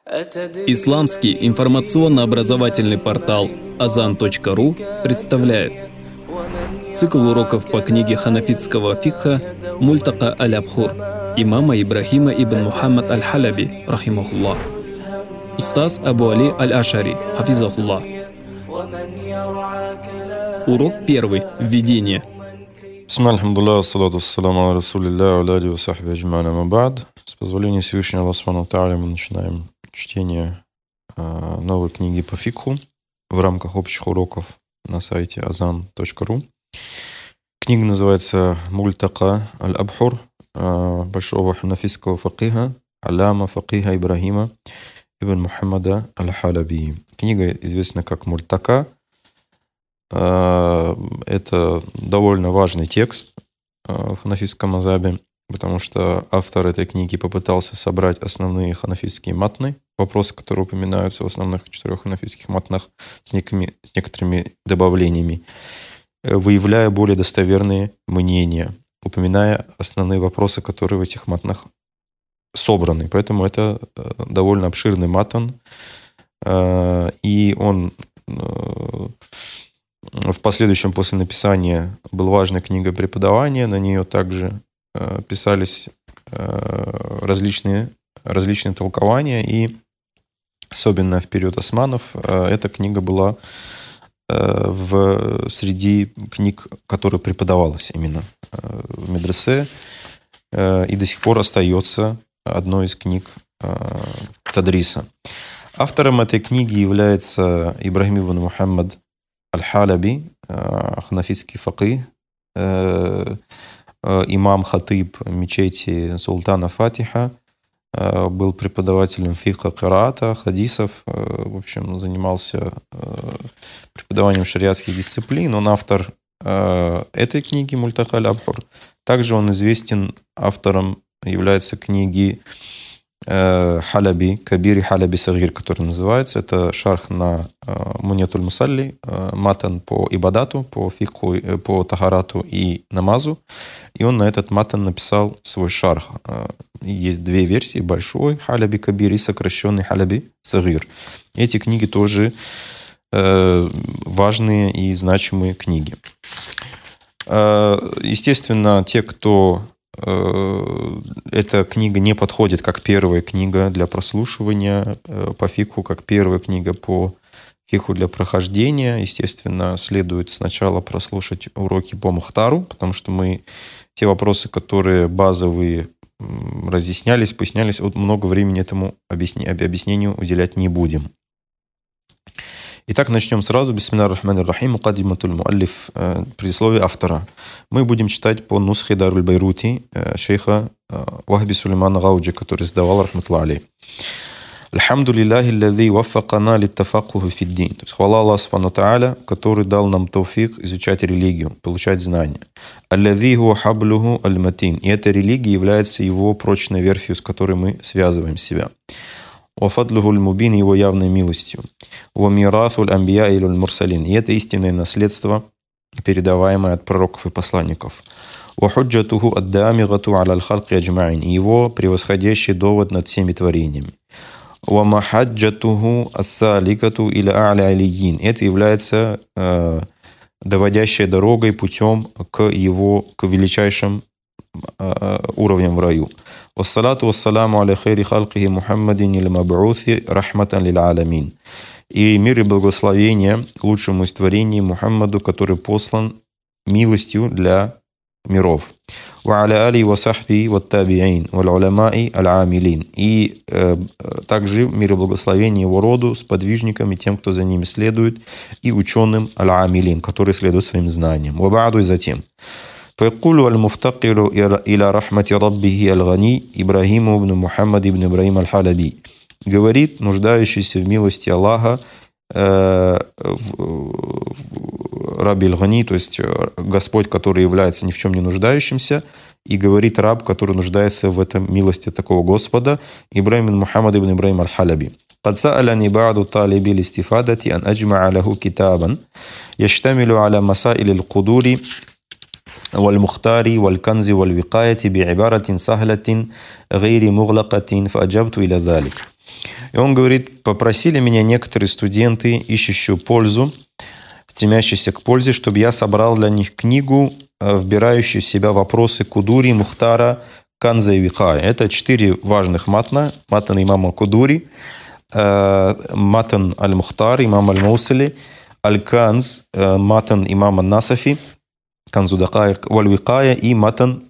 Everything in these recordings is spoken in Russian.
Исламский информационно-образовательный портал Azan.ru представляет цикл уроков по книге ханафитского фикха Мультака аль-Абхур имама Ибрахима ибн Мухаммад аль-Халяби, рахимахуллах. Устаз Абу Али аль-Ашари, хафизахуллах. Урок первый. Введение. Бисмилля, альхамдулилля, ассалату вассаламу аля расулилля, аля алейхи ва сахби аджма'ин, ама ба'д. С позволения Всевышнего Аллаха субхану ва тааля мы начинаем чтение новой книги по фикху в рамках общих уроков на сайте azan.ru. Книга называется «Мультака аль-Абхур» большого ханафитского факиха, аляма факиха Ибрахима ибн Мухаммада аль-Халяби. Книга известна как «Мультака». Это довольно важный текст в ханафитском мазхабе, потому что автор этой книги попытался собрать основные ханафитские матны, вопросы, которые упоминаются в основных 4 ханафитских матнах с некоторыми добавлениями, выявляя более достоверные мнения, упоминая основные вопросы, которые в этих матнах собраны. Поэтому это довольно обширный матн, и он в последующем после написания была важная книга преподавания, на нее также писались различные толкования, и особенно в период османов эта книга была среди книг, которые преподавалась именно в медресе, и до сих пор остается одной из книг тадриса. Автором этой книги является Ибрахим ибн Мухаммад аль-Халяби, ханафитский факих, имам хатиб мечети султана Фатиха, был преподавателем фикха, кираата, хадисов, в общем, занимался преподаванием шариатских дисциплин. Он автор этой книги «Мультака аль-Абхур». Также он известен автором, является книги Халяби, Кабири Халяби Сагир, который называется. Это шарх на Муньятуль Мусалли, матан по ибадату, по фикху, по тахарату и намазу. И он на этот матан написал свой шарх. Есть 2 версии: большой Халяби Кабир и сокращенный Халяби Сагир. Эти книги тоже важные и значимые книги. Естественно, те, кто эта книга не подходит как первая книга для прослушивания по фикху, как первая книга по фикху для прохождения. Естественно, следует сначала прослушать уроки по Мухтару, потому что мы те вопросы, которые базовые разъяснялись, пояснялись, много времени этому объяснению уделять не будем. Итак, начнем сразу. Бисмилля ар-Рахман ар-Рахим. Мукаддиматуль муаллиф, предисловие автора. Мы будем читать по нусхе Даруль Байрути шейха Вахби Сулеймана Гауджи, который издавал, рахматуллах алейх. Альхамдулиллахи аллази ваффакана литтафакхухи фиддин. То есть хвала Аллаху субхану тааля, который дал нам тауфик изучать религию, получать знания. Аллази хуа хаблуху аль-матин. И эта религия является его прочной верфью, с которой мы связываем себя. Вафадлуху аль-мубин, его явной милостью. Вамирасу аль-амбия или аль-мурсалин. И это истинное наследство, передаваемое от пророков и посланников. Вахуджатуху аддамигату аля аль-халки аджмаин. И его превосходящий довод над всеми творениями. Вамахаджатуху ассаликату иля а'ля алийин. Это является доводящей дорогой, путем к величайшим уровням в раю. Вассалату вассаламу аля хайри халкихи Мухаммадин иль маб'уси рахматан лил аламин. И мир и благословение лучшему из творений Мухаммаду, который послан милостью для миров. Ва аля али ва сахби ва табиин ва уламаи аль-амилин. И также мир и благословение его роду, сподвижникам и тем, кто за ними следует, и ученым аль-амилин, которые следуют своим знаниям. Ва ба'ду, и затем. فيقول المفتقر إلى رحمة ربه الغني إبراهيم بن محمد بن إبراهيم الحلبي. Говорит нуждающийся в милости Аллаха Раби аль-Гани, то есть Господь, который является ни в чем не нуждающимся, и говорит раб, который нуждается в этом милости такого Господа, Ибрахим бин Мухаммад ибн Ибраим аль-Халяби. قد سألني بعض طالبي الاستفادة أن أجمع له كتابا يشتمل على مسائل القدور والمختار والكنز والوقاية بعبارة سهلة غير مغلقة فأجبت إلى ذلك. И он говорит, попросили меня некоторые студенты, ищущие пользу, стремящиеся к пользе, чтобы я собрал для них книгу, вбирающую в себя вопросы Кудури, Мухтара, Канза и Викая. Это 4 важных матна. Матан имама Кудури, матан аль-Мухтар, имам аль-Маусали, аль-Канз, матан имама Насафи, Канзу Дакаик, валь-Викая и матан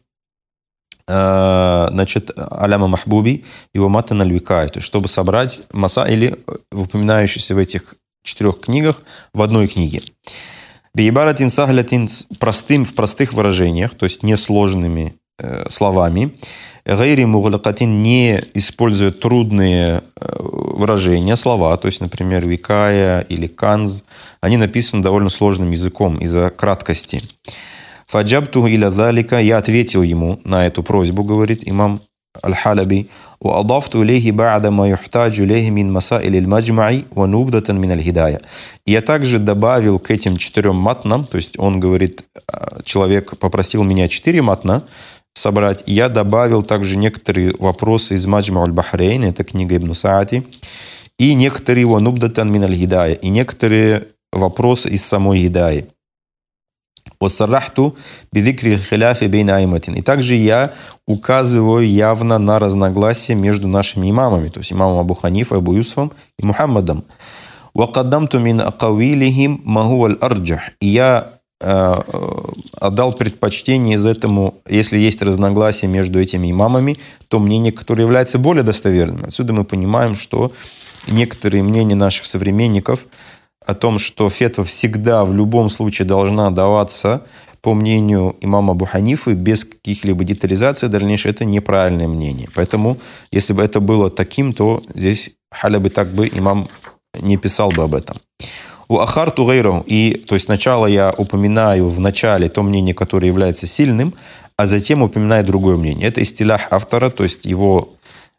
Аляма Махбуби, его матан аль-Викая. То есть, чтобы собрать масаили, упоминающиеся в этих 4 книгах, в одной книге. Биибаратин сахлятин в простых выражениях, то есть несложными словами. Гайри муглакатин не использует трудные выражения, слова, то есть, например, викая или канз, они написаны довольно сложным языком из-за краткости. Фаджабту иля залика, я ответил ему на эту просьбу, говорит имам Аль-Халаби, وأضفت إليه بعد ما يحتاج إليه من مسائل المجمع ونبذة من الهداية. Я также добавил к этим 4 матнам, то есть он говорит, человек попросил меня 4 матна собрать, я добавил также некоторые вопросы из Маджма аль-Бахрейн, это книга Ибн Саади, и некоторые ونبذة من الهداية, и некоторые вопросы из самой Гидаи. وصرحت بذكر الخلاف بين أئمة. И также я указываю явно на разногласия между нашими имамами, то есть имамом Абу Ханифа, Абу Юсуфом и Мухаммадом. وقدمت من أقاويلهم ما هو الأرجح. И я отдал предпочтение из этому, если есть разногласия между этими имамами, то мнение, которое является более достоверным. Отсюда мы понимаем, что некоторые мнения наших современников о том, что фетва всегда в любом случае должна даваться по мнению имама Абу Ханифы без каких-либо детализаций дальнейшей, это неправильное мнение. Поэтому, если бы это было таким, то здесь халяби так бы имам не писал бы об этом. У ахарту гайраху, и то есть сначала я упоминаю в начале то мнение, которое является сильным, а затем упоминаю другое мнение. Это истилях автора, то есть его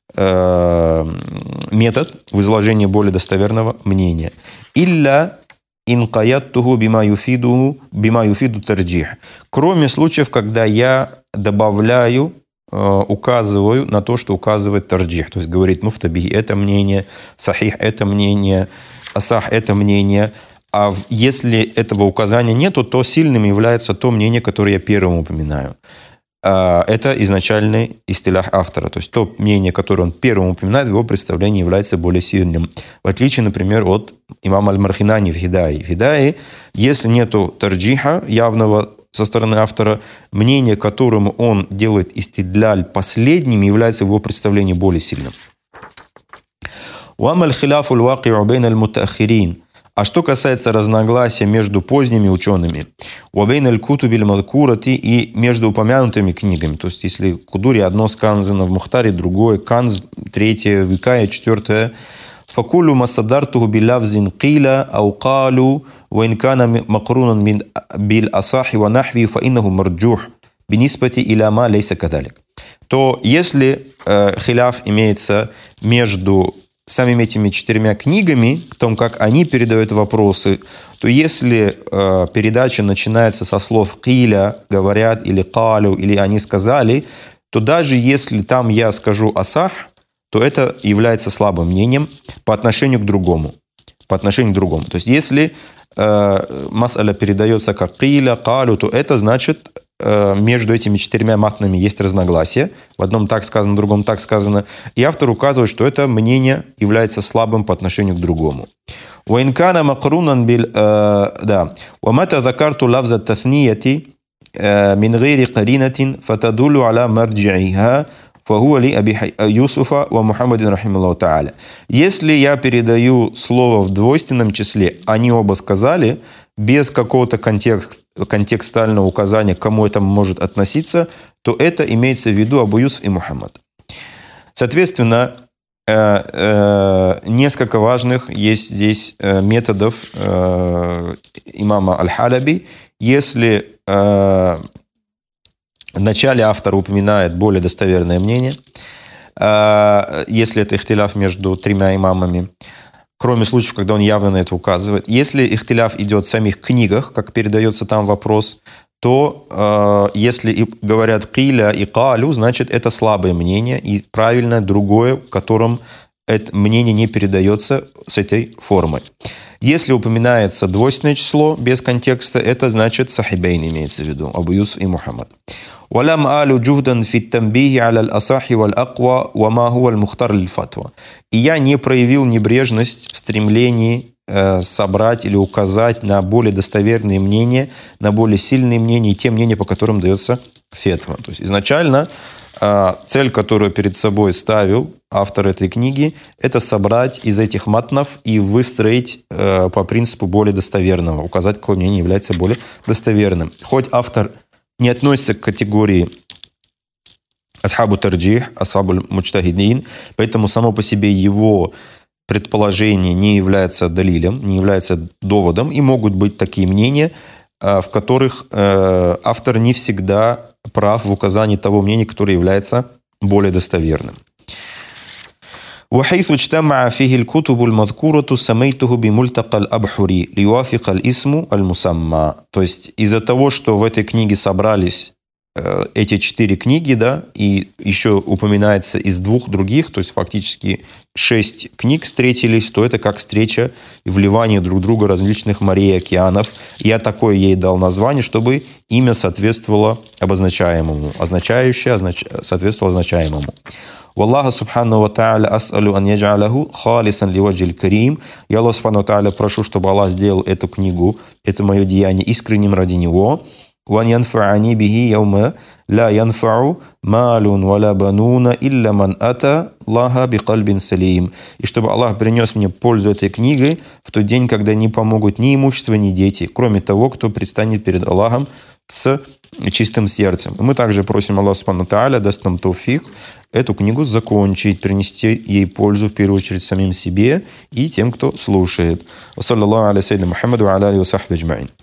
метод в изложении более достоверного мнения. Илля инкаяттуху бима юфиду тарджих. Кроме случаев, когда я добавляю, указываю на то, что указывает тарджих. То есть говорит муфтаби это мнение, сахих это мнение, асах это мнение. А если этого указания нету, то сильным является то мнение, которое я первым упоминаю. Это изначальный истилях автора. То есть то мнение, которое он первым упоминает, в его представлении является более сильным. В отличие, например, от имама Аль-Мархинани в Хидае. В Хидае, если нету тарджиха явного со стороны автора, мнение, которому он делает истидляль последним, является в его представлении более сильным. وَأَمَّا الْخِلَافُ الْوَاقِعُ بَيْنَ الْمُتَأَخِّرِينَ. А что касается разногласия между поздними учеными, وَبَيْنَ الْكُتُبِ الْمَذْكُورَةِ и между упомянутыми книгами, то есть если в Кудури одно сказано, в Мухтаре другое, Канз третье, Викая четвертое, فَكُلُّ مَصَدَرْتُهُ بِلَفْزٍ قِيلَ أَوْ قَالُوا وَإِنْ كَانَ مَقْرُونًا بِالْأَصَحِّ وَنَحْوِهِ فَإِنَّهُ مَرْجُوحٌ بِنِسْبَةِ إِلَى مَا لَيْسَ كَذَلِكَ. То если хиляф имеется между самими этими 4 книгами, о том, как они передают вопросы, то если передача начинается со слов «киля», «говорят» или «калю», или «они сказали», то даже если там я скажу «асах», то это является слабым мнением по отношению к другому. То есть если мас'аля передается как «киля», «калю», то это значит, между этими 4 матнами есть разногласия. В одном так сказано, в другом так сказано. И автор указывает, что это мнение является слабым по отношению к другому. وَإِنْ كَانَ مَقْرُونًا وَمَتَى ذَكَرْتُ لَفْظَ التَّثْنِيَةِ مِنْ غَيْرِ قَرِينَةٍ فَتَدُلُّ عَلَى مَرْجِعِهَا فَهُوَ لِأَبِي يُوسُفَ وَمُحَمَّدٍ رَحِمَهُ اللَّهُ تَعَالَى. Если я передаю слово в двойственном числе, они оба сказали, без какого-то контекстуального указания, к кому это может относиться, то это имеется в виду Абу Юсуф и Мухаммад. Соответственно, несколько важных есть здесь методов имама Аль-Халаби. Если вначале автор упоминает более достоверное мнение, если это ихтиляф между 3 имамами, кроме случаев, когда он явно на это указывает. Если ихтиляф идет в самих книгах, как передается там вопрос, то если говорят «киля» и «калю», значит, это слабое мнение, и правильное другое, в котором это мнение не передается с этой формой. Если упоминается двойственное число без контекста, это значит сахибейн имеется в виду, Абу Юсуф и Мухаммад. ولم آل جهدا في التنبيه على الأصح والأقوى وما هو المختار للفتوى. И я не проявил небрежность в стремлении собрать или указать на более достоверные мнения, на более сильные мнения и те мнения, по которым дается фетва. То есть изначально цель, которую перед собой ставил автор этой книги, это собрать из этих матнов и выстроить по принципу более достоверного, указать, какое мнение является более достоверным. Хоть автор не относится к категории асхабу тарджих, асхабу муджтахидин, поэтому само по себе его предположение не является далилем, не является доводом, и могут быть такие мнения, в которых автор не всегда прав в указании того мнения, которое является более достоверным. وحيث اجتمع فيه الكتب المذكورة سميته بملتقى الأبحري ليوافق الاسم المسمى. То есть из-за того, что в этой книге собрались эти 4 книги, да, и еще упоминается из 2 других, то есть фактически 6 книг встретились, то это как встреча и вливание друг друга различных морей и океанов. Я такое ей дал название, чтобы имя соответствовало обозначаемому, означающее соответствовало означаемому. Валлаху субхану ва та'аля ас'алю ан ядж'аляху халисан ливаджиль карим. Я Аллах субхану ва та'аля прошу, чтобы Аллах сделал эту книгу, это мое деяние искренним ради Него. وأن ينفعني به يوم لا ينفع مال ولا بنون إلا من أتى الله بقلب سليم. И чтобы Аллах принес мне пользу этой книгой в тот день, когда не помогут ни имущество, ни дети, кроме того, кто предстанет перед Аллахом с чистым сердцем. Мы также просим Аллаха субхану тааля даст нам тауфик эту книгу закончить, принести ей пользу в первую очередь самим себе и тем, кто слушает. Саллаллаху аля саййидина Мухаммаду ва аля алихи ва сахбихи аджмаин.